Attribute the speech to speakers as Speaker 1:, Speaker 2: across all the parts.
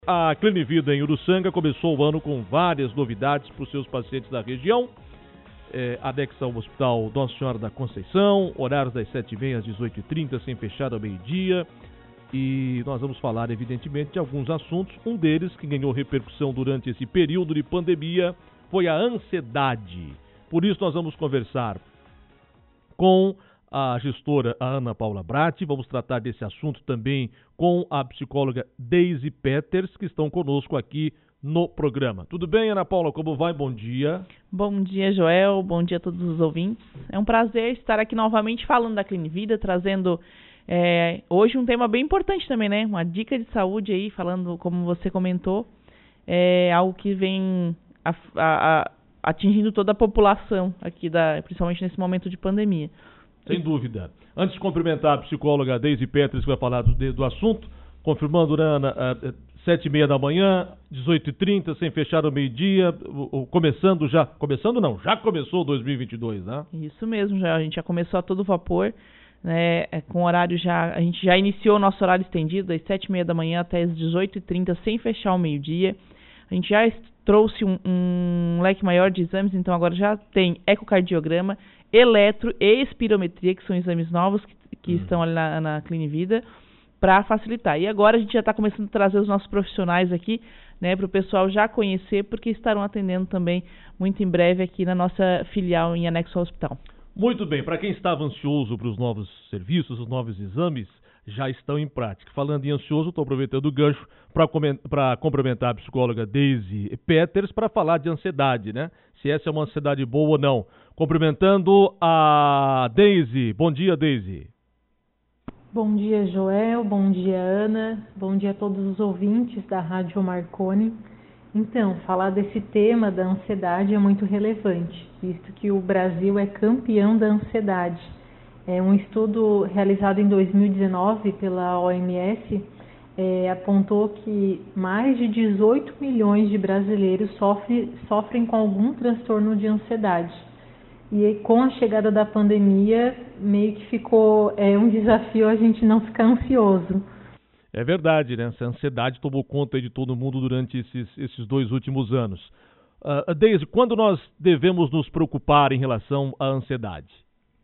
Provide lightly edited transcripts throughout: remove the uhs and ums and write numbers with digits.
Speaker 1: A Clinivida em Uruçanga começou o ano com várias novidades para os seus pacientes da região. Anexa ao Hospital Nossa Senhora da Conceição, horários das 7h30 às 18h30, sem fechar ao meio-dia. E nós vamos falar, evidentemente, de alguns assuntos. Um deles, que ganhou repercussão durante esse período de pandemia, foi a ansiedade. Por isso nós vamos conversar com a gestora Ana Paula Bratti. Vamos tratar desse assunto também com a psicóloga Deise Peters, que estão conosco aqui no programa. Tudo bem, Ana Paula? Como vai? Bom dia.
Speaker 2: Bom dia, Joel. Bom dia a todos os ouvintes. É um prazer estar aqui novamente falando da Clinivida, trazendo hoje um tema bem importante também, né? Uma dica de saúde aí, falando, como você comentou, algo que vem atingindo toda a população aqui, principalmente nesse momento de pandemia.
Speaker 1: Sem dúvida. Antes de cumprimentar a psicóloga Deise Peters, que vai falar do assunto, confirmando, Ana, 7h30 da manhã, 18h30, sem fechar ao meio-dia, já começou 2022, né?
Speaker 2: Isso mesmo, a gente já começou a todo vapor, né, com horário a gente já iniciou o nosso horário estendido, das 7h30 da manhã até as 18h30, sem fechar ao meio-dia. A gente já trouxe um leque maior de exames, então agora já tem ecocardiograma, eletro e espirometria, que são exames novos que estão ali na Clinivida, para facilitar. E agora a gente já está começando a trazer os nossos profissionais aqui, né, para o pessoal já conhecer, porque estarão atendendo também muito em breve aqui na nossa filial em anexo ao hospital.
Speaker 1: Muito bem, para quem estava ansioso para os novos serviços, os novos exames, já estão em prática. Falando em ansioso, estou aproveitando o gancho para cumprimentar a psicóloga Deise Peters para falar de ansiedade, né? Se essa é uma ansiedade boa ou não. Cumprimentando a Deise. Bom dia, Deise.
Speaker 3: Bom dia, Joel. Bom dia, Ana. Bom dia a todos os ouvintes da Rádio Marconi. Então, falar desse tema da ansiedade é muito relevante, visto que o Brasil é campeão da ansiedade. Um estudo realizado em 2019 pela OMS apontou que mais de 18 milhões de brasileiros sofrem com algum transtorno de ansiedade. E com a chegada da pandemia, meio que ficou um desafio a gente não ficar ansioso.
Speaker 1: É verdade, né? Essa ansiedade tomou conta de todo mundo durante esses 2 últimos anos. Deise, quando nós devemos nos preocupar em relação à ansiedade?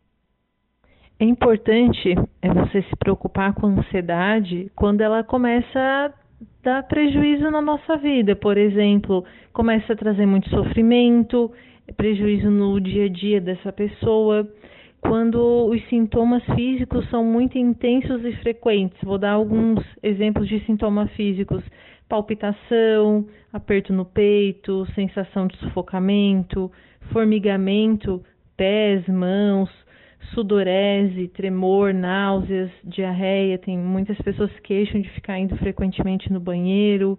Speaker 3: É importante você se preocupar com a ansiedade quando ela começa a dar prejuízo na nossa vida. Por exemplo, começa a trazer muito sofrimento, prejuízo no dia a dia dessa pessoa. Quando os sintomas físicos são muito intensos e frequentes. Vou dar alguns exemplos de sintomas físicos: palpitação, aperto no peito, sensação de sufocamento, formigamento, pés, mãos, sudorese, tremor, náuseas, diarreia. Tem muitas pessoas que queixam de ficar indo frequentemente no banheiro.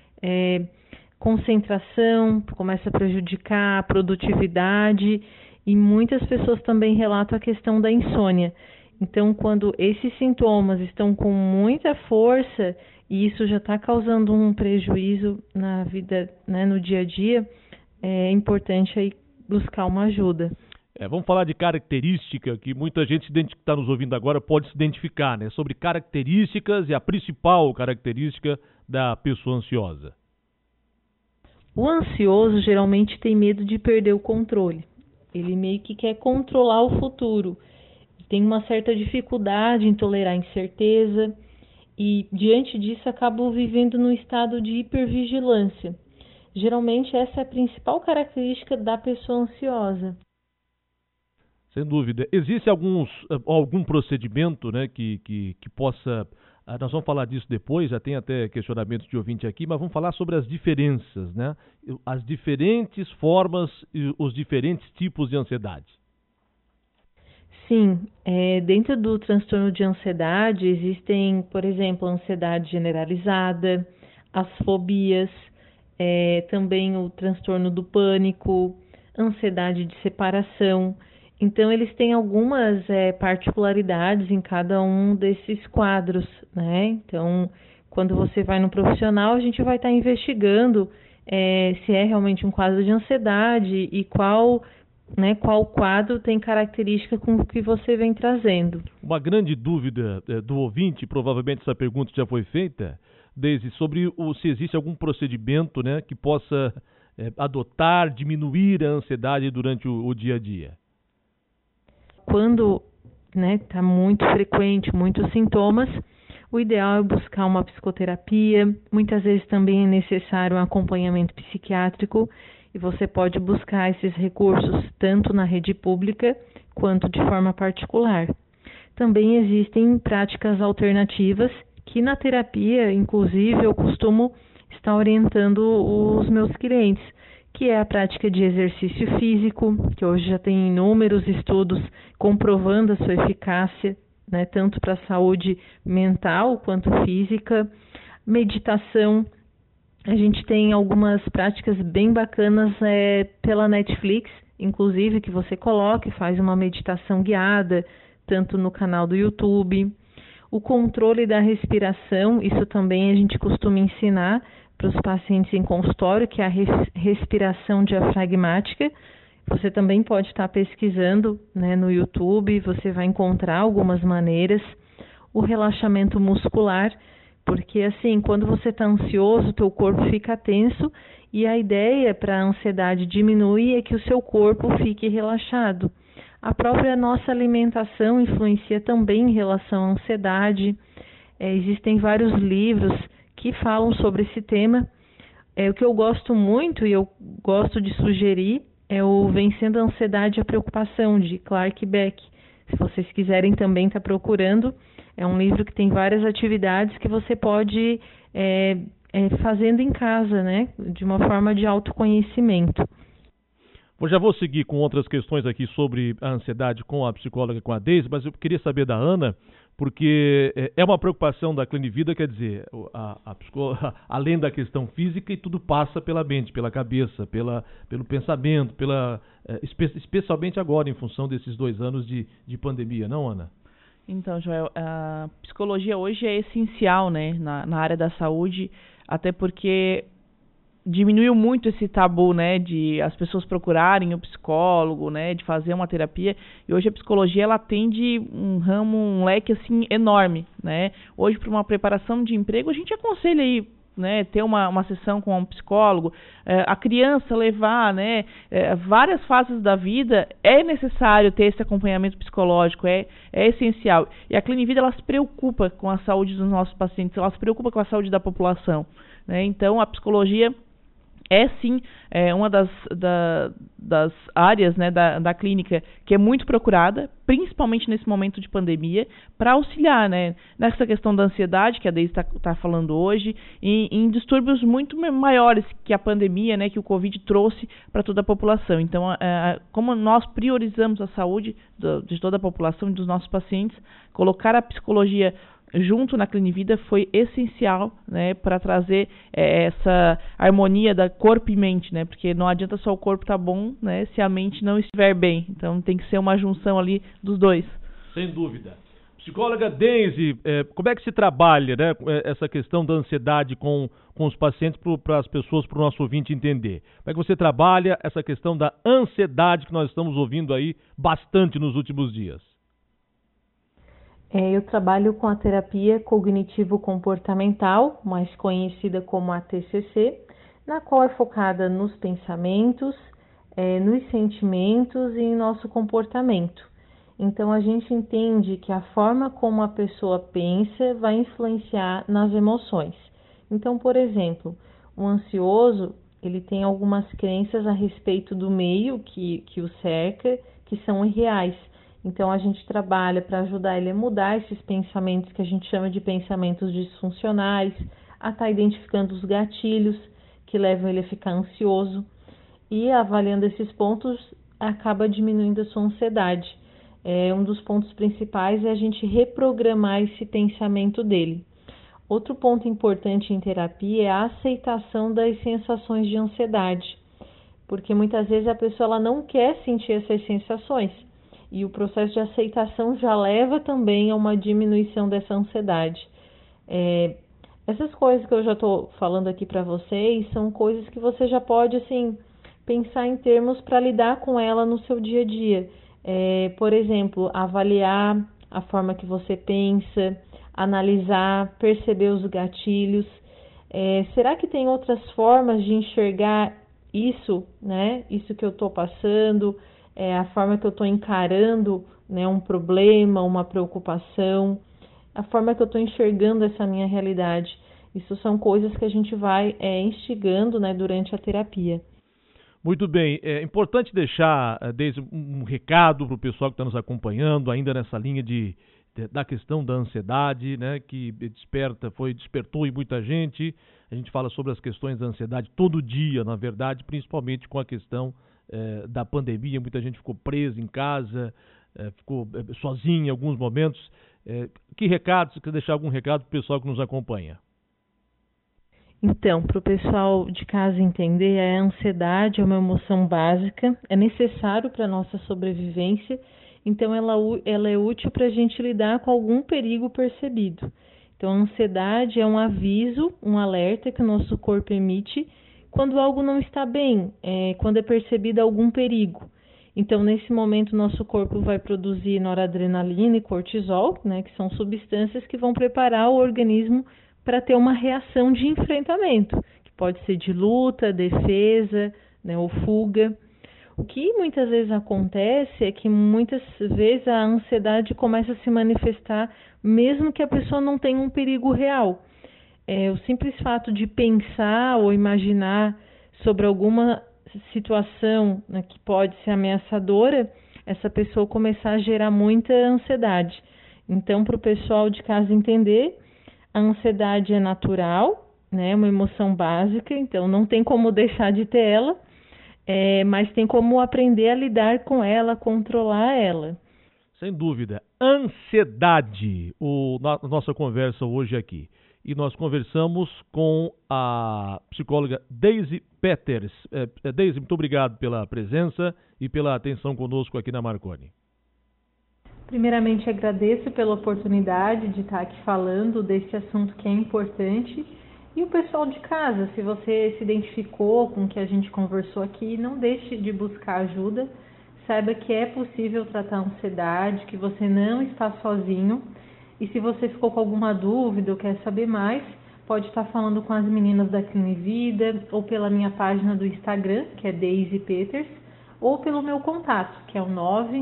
Speaker 3: Concentração começa a prejudicar a produtividade, e muitas pessoas também relatam a questão da insônia. Então, quando esses sintomas estão com muita força e isso já está causando um prejuízo na vida, né, no dia a dia, é importante aí buscar uma ajuda.
Speaker 1: Vamos falar de característica que muita gente que está nos ouvindo agora pode se identificar, né? Sobre características e a principal característica da pessoa ansiosa.
Speaker 3: O ansioso geralmente tem medo de perder o controle. Ele meio que quer controlar o futuro. Tem uma certa dificuldade em tolerar a incerteza e, diante disso, acaba vivendo num estado de hipervigilância. Geralmente, essa é a principal característica da pessoa ansiosa.
Speaker 1: Sem dúvida. Existe algum procedimento, né, que possa... Nós vamos falar disso depois, já tem até questionamentos de ouvinte aqui, mas vamos falar sobre as diferenças, né? As diferentes formas e os diferentes tipos de ansiedade.
Speaker 3: Sim, dentro do transtorno de ansiedade existem, por exemplo, a ansiedade generalizada, as fobias, também o transtorno do pânico, ansiedade de separação. Então, eles têm algumas particularidades em cada um desses quadros, né? Então, quando você vai no profissional, a gente vai estar investigando se é realmente um quadro de ansiedade e qual quadro tem característica com o que você vem trazendo.
Speaker 1: Uma grande dúvida do ouvinte, provavelmente essa pergunta já foi feita, Deise, sobre se existe algum procedimento, né, que possa adotar, diminuir a ansiedade durante o dia a dia.
Speaker 3: Quando tá muito frequente, muitos sintomas, o ideal é buscar uma psicoterapia. Muitas vezes também é necessário um acompanhamento psiquiátrico e você pode buscar esses recursos tanto na rede pública quanto de forma particular. Também existem práticas alternativas que na terapia, inclusive, eu costumo estar orientando os meus clientes, que é a prática de exercício físico, que hoje já tem inúmeros estudos comprovando a sua eficácia, né, tanto para a saúde mental quanto física. Meditação, a gente tem algumas práticas bem bacanas pela Netflix, inclusive, que você coloca e faz uma meditação guiada, tanto no canal do YouTube. O controle da respiração, isso também a gente costuma ensinar para os pacientes em consultório, que é a respiração diafragmática. Você também pode estar pesquisando, né, no YouTube, você vai encontrar algumas maneiras. O relaxamento muscular, porque assim, quando você está ansioso, o teu corpo fica tenso e a ideia para a ansiedade diminuir é que o seu corpo fique relaxado. A própria nossa alimentação influencia também em relação à ansiedade. Existem vários livros que falam sobre esse tema. O que eu gosto muito e eu gosto de sugerir é o Vencendo a Ansiedade e a Preocupação, de Clark Beck. Se vocês quiserem também estar procurando, é um livro que tem várias atividades que você pode fazendo em casa, né, de uma forma de autoconhecimento.
Speaker 1: Eu já vou seguir com outras questões aqui sobre a ansiedade com a psicóloga, com a Deise, mas eu queria saber da Ana, porque é uma preocupação da Clinivida, quer dizer, a psicóloga, além da questão física, e tudo passa pela mente, pela cabeça, pelo pensamento, especialmente agora, em função desses 2 anos de pandemia, não, Ana?
Speaker 2: Então, Joel, a psicologia hoje é essencial, né, na área da saúde, até porque diminuiu muito esse tabu, né, de as pessoas procurarem o psicólogo, né, de fazer uma terapia. E hoje a psicologia, ela atende um ramo, um leque, assim, enorme, né. Hoje, para uma preparação de emprego, a gente aconselha aí, né, ter uma sessão com um psicólogo, a criança levar, né, várias fases da vida, é necessário ter esse acompanhamento psicológico, é essencial. E a Clinivida, ela se preocupa com a saúde dos nossos pacientes, ela se preocupa com a saúde da população, né. Então, a psicologia é sim uma das áreas, né, da clínica que é muito procurada, principalmente nesse momento de pandemia, para auxiliar, né, nessa questão da ansiedade, que a Deise está falando hoje, em distúrbios muito maiores que a pandemia, né, que o Covid trouxe para toda a população. Então, como nós priorizamos a saúde de toda a população e dos nossos pacientes, colocar a psicologia junto na Clinivida foi essencial, né, para trazer essa harmonia da corpo e mente, né, porque não adianta só o corpo estar bom, né, se a mente não estiver bem. Então tem que ser uma junção ali dos dois. Sem
Speaker 1: dúvida. Psicóloga Deise, como é que se trabalha, né, essa questão da ansiedade com os pacientes para as pessoas, para o nosso ouvinte entender? Como é que você trabalha essa questão da ansiedade que nós estamos ouvindo aí bastante nos últimos dias?
Speaker 3: Eu trabalho com a terapia cognitivo-comportamental, mais conhecida como a TCC, na qual é focada nos pensamentos, nos sentimentos e em nosso comportamento. Então, a gente entende que a forma como a pessoa pensa vai influenciar nas emoções. Então, por exemplo, o ansioso, ele tem algumas crenças a respeito do meio que o cerca, que são irreais. Então, a gente trabalha para ajudar ele a mudar esses pensamentos que a gente chama de pensamentos disfuncionais, a estar identificando os gatilhos que levam ele a ficar ansioso e, avaliando esses pontos, acaba diminuindo a sua ansiedade. Um dos pontos principais é a gente reprogramar esse pensamento dele. Outro ponto importante em terapia é a aceitação das sensações de ansiedade, porque muitas vezes a pessoa ela não quer sentir essas sensações. E o processo de aceitação já leva também a uma diminuição dessa ansiedade. Essas coisas que eu já estou falando aqui para vocês são coisas que você já pode assim, pensar em termos para lidar com ela no seu dia a dia. Por exemplo, avaliar a forma que você pensa, analisar, perceber os gatilhos Será que tem outras formas de enxergar isso, né? Isso que eu estou passando, a forma que eu estou encarando, né, um problema, uma preocupação, a forma que eu estou enxergando essa minha realidade. Isso são coisas que a gente vai instigando, né, durante a terapia.
Speaker 1: Muito bem, é importante deixar desde um recado para o pessoal que está nos acompanhando, ainda nessa linha da questão da ansiedade, né, que despertou em muita gente. A gente fala sobre as questões da ansiedade todo dia, na verdade, principalmente com a questão da pandemia. Muita gente ficou presa em casa, ficou sozinha em alguns momentos. Que recado, você quer deixar algum recado para o pessoal que nos acompanha?
Speaker 3: Então, para o pessoal de casa entender, a ansiedade é uma emoção básica, é necessário para a nossa sobrevivência, então ela é útil para a gente lidar com algum perigo percebido. Então, a ansiedade é um aviso, um alerta que o nosso corpo emite quando algo não está bem, quando é percebido algum perigo. Então, nesse momento, nosso corpo vai produzir noradrenalina e cortisol, né, que são substâncias que vão preparar o organismo para ter uma reação de enfrentamento, que pode ser de luta, defesa, né, ou fuga. O que muitas vezes acontece é que muitas vezes a ansiedade começa a se manifestar mesmo que a pessoa não tenha um perigo real. O simples fato de pensar ou imaginar sobre alguma situação, né, que pode ser ameaçadora, essa pessoa começar a gerar muita ansiedade. Então, para o pessoal de casa entender, a ansiedade é natural, né, é uma emoção básica, então não tem como deixar de ter ela, mas tem como aprender a lidar com ela, controlar ela.
Speaker 1: Sem dúvida. Ansiedade, nossa conversa hoje aqui. E nós conversamos com a psicóloga Daisy Peters. Daisy, muito obrigado pela presença e pela atenção conosco aqui na Marconi.
Speaker 3: Primeiramente, agradeço pela oportunidade de estar aqui falando desse assunto que é importante. E o pessoal de casa, se você se identificou com o que a gente conversou aqui, não deixe de buscar ajuda. Saiba que é possível tratar a ansiedade, que você não está sozinho. E se você ficou com alguma dúvida ou quer saber mais, pode estar falando com as meninas da Clinivida ou pela minha página do Instagram, que é Daisy Peters, ou pelo meu contato, que é o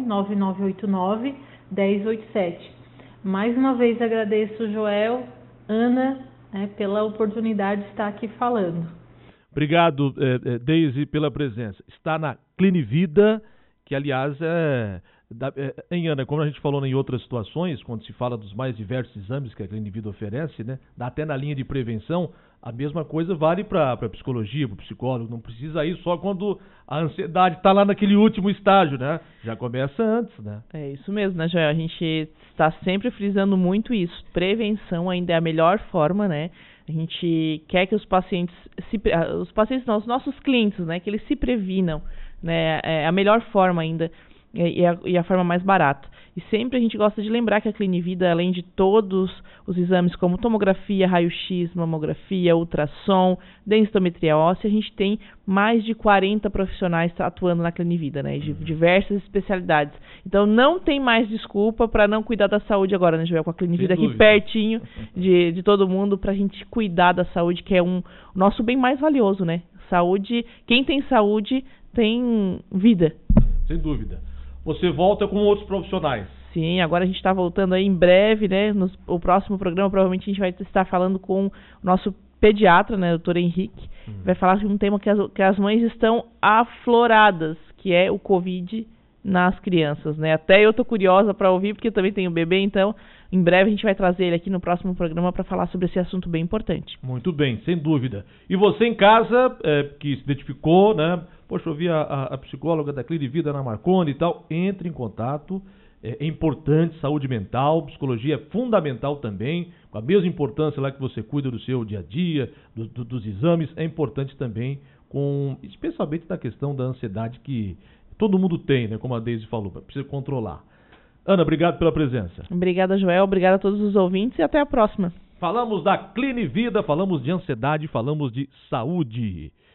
Speaker 3: 99989-1087. Mais uma vez agradeço, Joel, Ana, pela oportunidade de estar aqui falando.
Speaker 1: Obrigado, Daisy, pela presença. Está na Clinivida, que aliás em Ana, como a gente falou em outras situações, quando se fala dos mais diversos exames que a Clinivida oferece, né, até na linha de prevenção, a mesma coisa vale para a psicologia, para o psicólogo. Não precisa ir só quando a ansiedade está lá naquele último estágio, né? Já começa antes, né?
Speaker 2: É isso mesmo, né, Joel? A gente está sempre frisando muito isso. Prevenção ainda é a melhor forma, né? A gente quer que os pacientes, os nossos clientes, né, que eles se previnam, né? É a melhor forma ainda. E a forma mais barata. E sempre a gente gosta de lembrar que a Clinivida, além de todos os exames como tomografia, raio-x, mamografia, ultrassom, densitometria óssea, a gente tem mais de 40 profissionais atuando na Clinivida, né, de diversas especialidades. Então não tem mais desculpa para não cuidar da saúde agora, né, Joel? Com a Clinivida aqui pertinho de todo mundo, para a gente cuidar da saúde, que é o nosso bem mais valioso, né? Saúde, quem tem saúde tem vida.
Speaker 1: Sem dúvida. Você volta com outros profissionais.
Speaker 2: Sim, agora a gente está voltando aí em breve, né? O próximo programa provavelmente a gente vai estar falando com o nosso pediatra, né, doutor Henrique. Vai falar de um tema que as mães estão afloradas, que é o Covid nas crianças, né? Até eu tô curiosa para ouvir, porque eu também tenho bebê, então em breve a gente vai trazer ele aqui no próximo programa para falar sobre esse assunto bem importante.
Speaker 1: Muito bem, sem dúvida. E você em casa, que se identificou, né? Poxa, eu vi a psicóloga da Clinivida na Marconi e tal, entre em contato. É importante, saúde mental, psicologia é fundamental também, com a mesma importância lá que você cuida do seu dia a dia, dos exames, é importante também, especialmente na questão da ansiedade que todo mundo tem, né? Como a Daisy falou, precisa controlar. Ana, obrigado pela presença.
Speaker 2: Obrigada, Joel, obrigada a todos os ouvintes e até a próxima.
Speaker 1: Falamos da Clinivida, falamos de ansiedade, falamos de saúde.